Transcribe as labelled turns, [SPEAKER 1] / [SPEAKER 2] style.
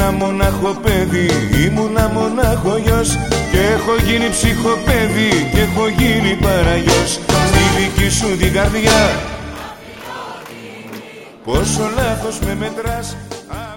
[SPEAKER 1] Ήμουνα μονάχο παιδί, ήμουνα μονάχο γιος, και έχω γίνει ψυχοπαίδι και έχω γίνει παραγιός. Στη δική σου την καρδιά πόσο λάθος με μετράς.